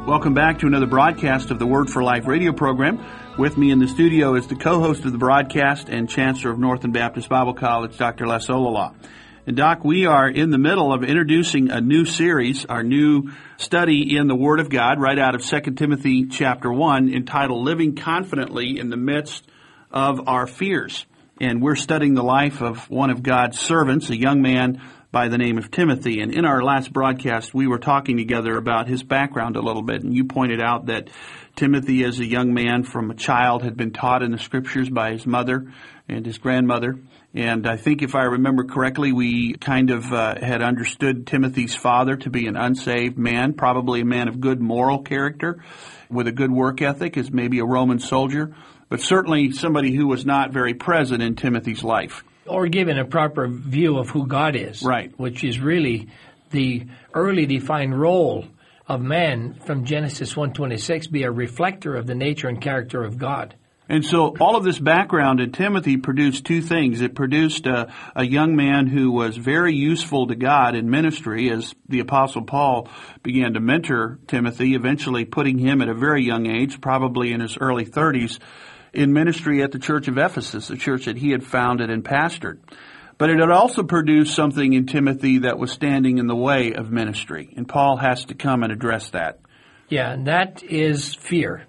Welcome back to another broadcast of the Word for Life radio program. With me in the studio is the co-host of the broadcast and Chancellor of Northern Baptist Bible College, Dr. Les Olalaw. And Doc, we are in the middle of introducing a new series, our new study in the Word of God, right out of 2 Timothy chapter 1, entitled Living Confidently in the Midst of Our Fears. And we're studying the life of one of God's servants, a young man by the name of Timothy. And in our last broadcast, we were talking together about his background a little bit. And you pointed out that Timothy, as a young man from a child, had been taught in the Scriptures by his mother and his grandmother. And I think if I remember correctly, we kind of had understood Timothy's father to be an unsaved man, probably a man of good moral character, with a good work ethic, as maybe a Roman soldier, but certainly somebody who was not very present in Timothy's life. Or given a proper view of who God is. Right. Which is really the early defined role of man from Genesis 1:26, be a reflector of the nature and character of God. And so all of this background in Timothy produced two things. It produced a young man who was very useful to God in ministry as the Apostle Paul began to mentor Timothy, eventually putting him at a very young age, probably in his early 30s, in ministry at the church of Ephesus, a church that he had founded and pastored. But it had also produced something in Timothy that was standing in the way of ministry. And Paul has to come and address that. Yeah, and that is fear,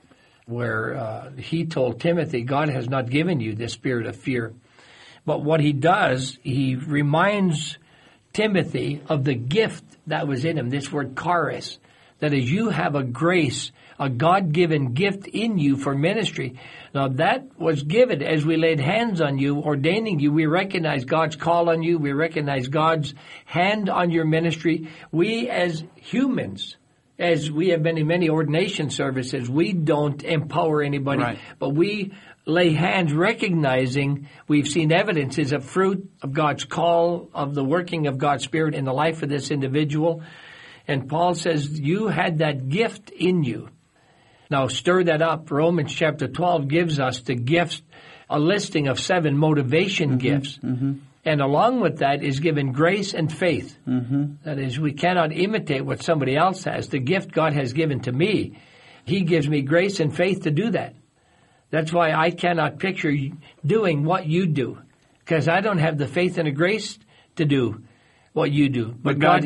where he told Timothy, God has not given you this spirit of fear. But what he does, he reminds Timothy of the gift that was in him, this word charis, that is, you have a grace, a God-given gift in you for ministry. Now, that was given as we laid hands on you, ordaining you. We recognize God's call on you. We recognize God's hand on your ministry. We as humans, as we have been in many ordination services, we don't empower anybody, right, but we lay hands recognizing we've seen evidences of fruit of God's call, of the working of God's Spirit in the life of this individual. And Paul says, you had that gift in you. Now, stir that up. Romans chapter 12 gives us the gifts, a listing of 7 motivation gifts. Mm-hmm. And along with that is given grace and faith. Mm-hmm. That is, we cannot imitate what somebody else has. The gift God has given to me, He gives me grace and faith to do that. That's why I cannot picture doing what you do, because I don't have the faith and the grace to do what you do. But God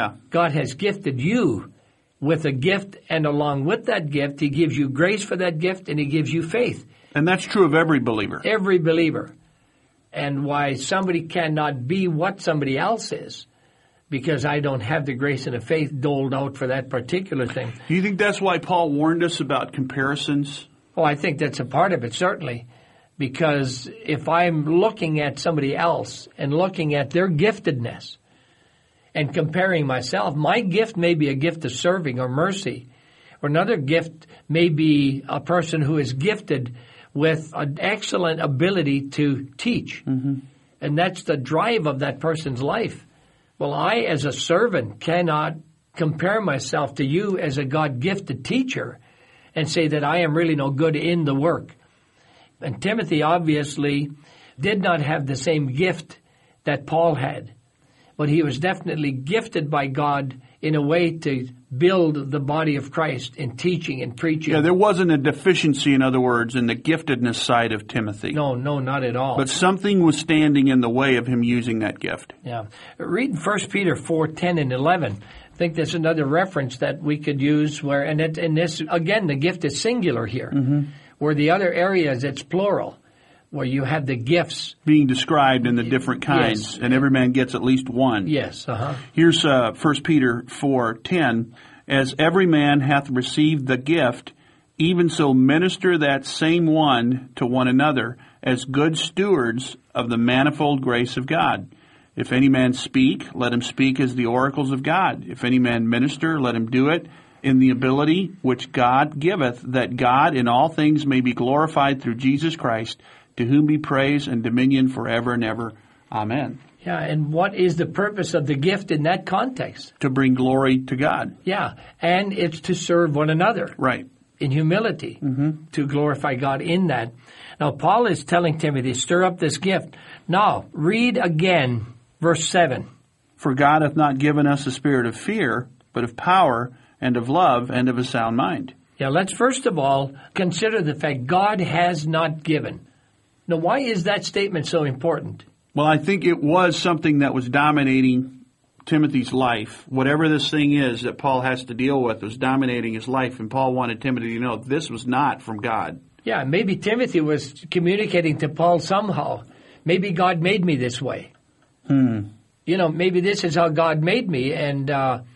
has gifted you with a gift, and along with that gift, He gives you grace for that gift, and He gives you faith. And that's true of every believer. Every believer. And why somebody cannot be what somebody else is, because I don't have the grace and the faith doled out for that particular thing. Do you think that's why Paul warned us about comparisons? Oh, I think that's a part of it, certainly. Because if I'm looking at somebody else and looking at their giftedness and comparing myself, my gift may be a gift of serving or mercy. Or another gift may be a person who is gifted with an excellent ability to teach. Mm-hmm. And that's the drive of that person's life. Well, I, as a servant, cannot compare myself to you as a God-gifted teacher and say that I am really no good in the work. And Timothy obviously did not have the same gift that Paul had, but he was definitely gifted by God in a way to build the body of Christ in teaching and preaching. Yeah, there wasn't a deficiency, in other words, in the giftedness side of Timothy. No, not at all. But something was standing in the way of him using that gift. Yeah. Read 1 Peter 4:10 and 11. I think there's another reference that we could use where, and this, again, the gift is singular here, mm-hmm, where the other areas it's plural, where you have the gifts being described in the different kinds, yes, and every man gets at least one. Yes. Uh-huh. Here's 1 Peter 4:10. As every man hath received the gift, even so minister that same one to one another as good stewards of the manifold grace of God. If any man speak, let him speak as the oracles of God. If any man minister, let him do it in the ability which God giveth, that God in all things may be glorified through Jesus Christ, to whom be praise and dominion forever and ever. Amen. Yeah, and what is the purpose of the gift in that context? To bring glory to God. Yeah, and it's to serve one another. Right. In humility, mm-hmm, to glorify God in that. Now, Paul is telling Timothy, stir up this gift. Now, read again verse 7. For God hath not given us a spirit of fear, but of power and of love, and of a sound mind. Yeah, let's first of all consider the fact God has not given. Now, why is that statement so important? Well, I think it was something that was dominating Timothy's life. Whatever this thing is that Paul has to deal with was dominating his life, and Paul wanted Timothy to know this was not from God. Yeah, maybe Timothy was communicating to Paul somehow. Maybe God made me this way. You know, maybe this is how God made me, and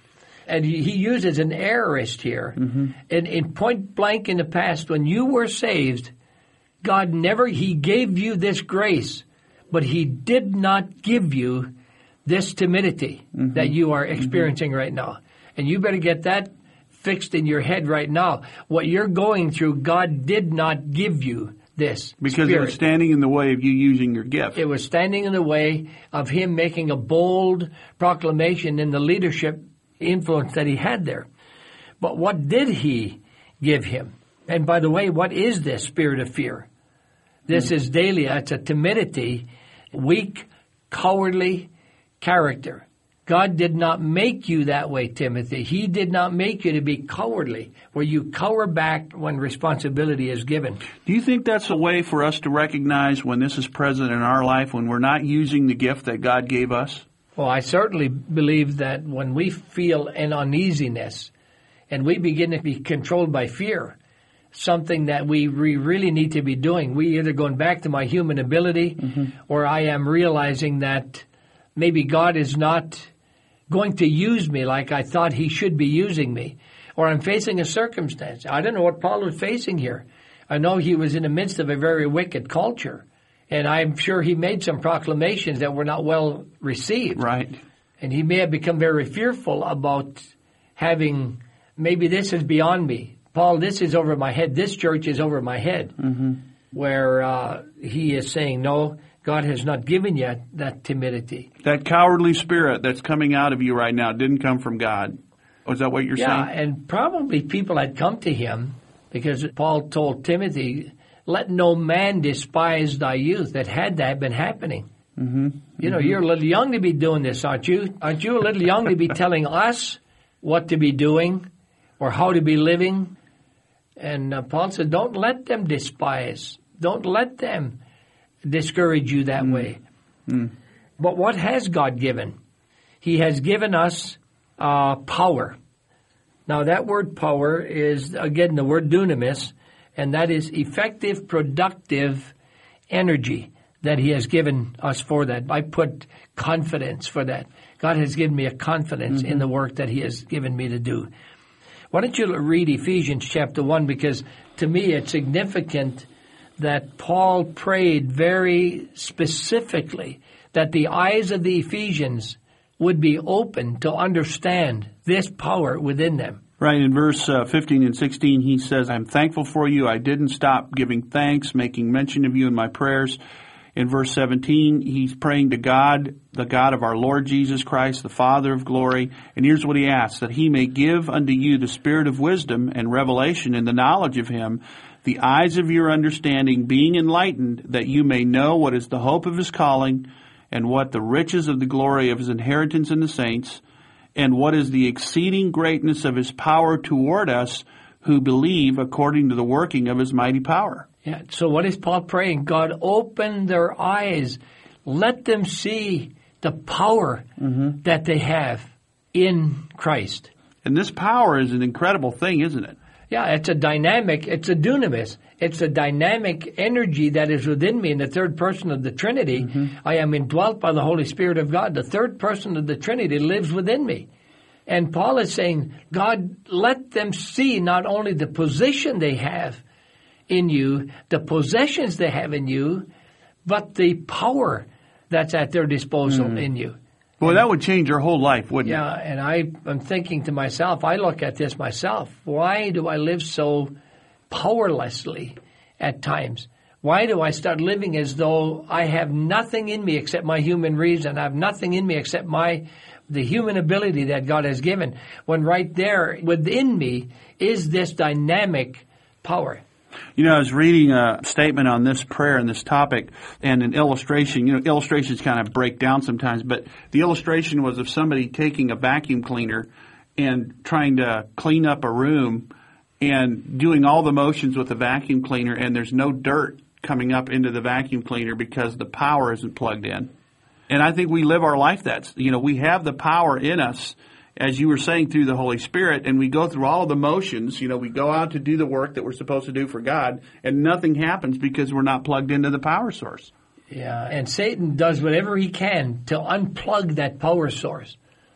he uses an aorist here. And in point blank in the past, when you were saved, God He gave you this grace, but He did not give you this timidity that you are experiencing right now. And you better get that fixed in your head right now. What you're going through, God did not give you this because spirit. It was standing in the way of you using your gift. It was standing in the way of Him making a bold proclamation in the leadership influence that He had there. But what did He give him? And by the way, what is this spirit of fear? This is Dahlia. It's a timidity, weak, cowardly character. God did not make you that way, Timothy. He did not make you to be cowardly, where you cower back when responsibility is given. Do you think that's a way for us to recognize when this is present in our life, when we're not using the gift that God gave us? Well, I certainly believe that when we feel an uneasiness and we begin to be controlled by fear, something that we really need to be doing, we either going back to my human ability or I am realizing that maybe God is not going to use me like I thought He should be using me, or I'm facing a circumstance. I don't know what Paul was facing here. I know he was in the midst of a very wicked culture, and I'm sure he made some proclamations that were not well received. Right. And he may have become very fearful about having, maybe this is beyond me. Paul, this is over my head. This church is over my head. Where he is saying, no, God has not given you that timidity. That cowardly spirit that's coming out of you right now didn't come from God. Was that what you're saying? Yeah, and probably people had come to him because Paul told Timothy, let no man despise thy youth. That had that been happening. You know, you're a little young to be doing this, aren't you? Aren't you a little young to be telling us what to be doing or how to be living? And Paul said, don't let them despise. Don't let them discourage you that way. But what has God given? He has given us power. Now that word power is, again, the word dunamis, and that is effective, productive energy that He has given us for that. I put confidence for that. God has given me a confidence in the work that He has given me to do. Why don't you read Ephesians chapter 1, because to me it's significant that Paul prayed very specifically that the eyes of the Ephesians would be open to understand this power within them. Right, in verse 15 and 16, he says, I'm thankful for you. I didn't stop giving thanks, making mention of you in my prayers. In verse 17, he's praying to God, the God of our Lord Jesus Christ, the Father of glory. And here's what he asks, that He may give unto you the spirit of wisdom and revelation in the knowledge of Him, the eyes of your understanding being enlightened, that you may know what is the hope of His calling, and what the riches of the glory of His inheritance in the saints, and what is the exceeding greatness of His power toward us who believe according to the working of His mighty power. Yeah. So what is Paul praying? God, open their eyes. Let them see the power that they have in Christ. And this power is an incredible thing, isn't it? Yeah, it's a dynamic, it's a dunamis. It's a dynamic energy that is within me in the third person of the Trinity. I am indwelt by the Holy Spirit of God. The third person of the Trinity lives within me. And Paul is saying, God, let them see not only the position they have in you, the possessions they have in you, but the power that's at their disposal in you. Boy, that would change your whole life, wouldn't it? Yeah, and I'm thinking to myself, I look at this myself. Why do I live so powerlessly at times? Why do I start living as though I have nothing in me except my human reason? I have nothing in me except the human ability that God has given, when right there within me is this dynamic power. You know, I was reading a statement on this prayer and this topic and an illustration. You know, illustrations kind of break down sometimes, but the illustration was of somebody taking a vacuum cleaner and trying to clean up a room and doing all the motions with the vacuum cleaner, and there's no dirt coming up into the vacuum cleaner because the power isn't plugged in. And I think we live our life we have the power in us, as you were saying, through the Holy Spirit, and we go through all of the motions. We go out to do the work that we're supposed to do for God, and nothing happens because we're not plugged into the power source. Yeah, and Satan does whatever he can to unplug that power source.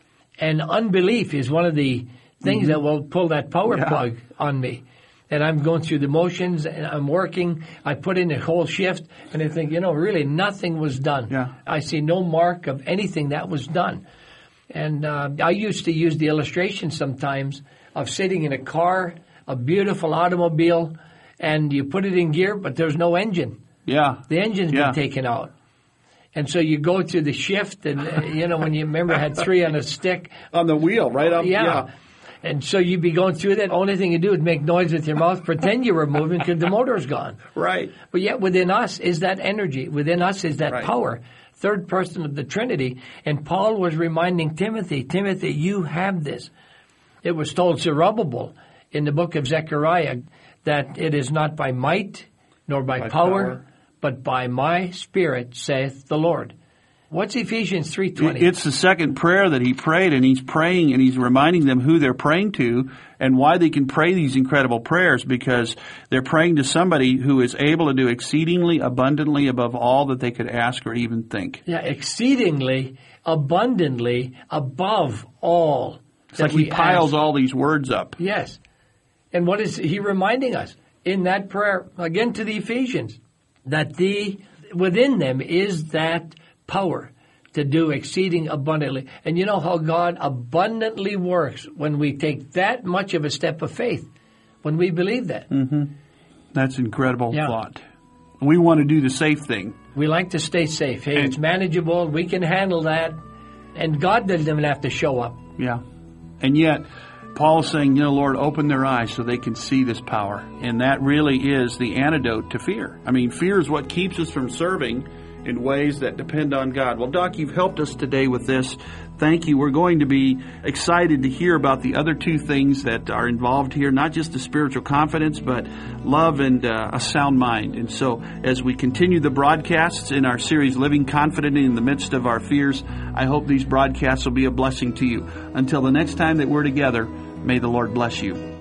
And unbelief is one of the things that will pull that power plug on me. And I'm going through the motions, and I'm working. I put in a whole shift, and I think, really nothing was done. Yeah. I see no mark of anything that was done. And I used to use the illustration sometimes of sitting in a car, a beautiful automobile, and you put it in gear, but there's no engine. Yeah. The engine's been taken out. And so you go through the shift, and, when you remember I had 3 on a stick. On the wheel, right up. Yeah. And so you'd be going through that. Only thing you do is make noise with your mouth, pretend you were moving because the motor's gone. Right. But yet within us is that energy. Within us is that power. Third person of the Trinity. And Paul was reminding Timothy, you have this. It was told Zerubbabel in the book of Zechariah that it is not by might nor by power, but by my Spirit, saith the Lord. What's Ephesians 3:20? It's the second prayer that he prayed, and he's praying and he's reminding them who they're praying to and why they can pray these incredible prayers, because they're praying to somebody who is able to do exceedingly abundantly above all that they could ask or even think. Yeah, exceedingly abundantly above all. It's like he piles all these words up. Yes. And what is he reminding us in that prayer, again to the Ephesians, that within them is that power to do exceeding abundantly. And you know how God abundantly works when we take that much of a step of faith, when we believe that. Mm-hmm. That's an incredible thought. We want to do the safe thing. We like to stay safe. Hey, it's manageable. We can handle that. And God doesn't even have to show up. Yeah. And yet, Paul's saying, Lord, open their eyes so they can see this power. And that really is the antidote to fear. I mean, fear is what keeps us from serving in ways that depend on God. Well, Doc, you've helped us today with this. Thank you. We're going to be excited to hear about the other 2 things that are involved here, not just the spiritual confidence, but love and a sound mind. And so as we continue the broadcasts in our series, Living Confidently in the Midst of Our Fears, I hope these broadcasts will be a blessing to you. Until the next time that we're together, may the Lord bless you.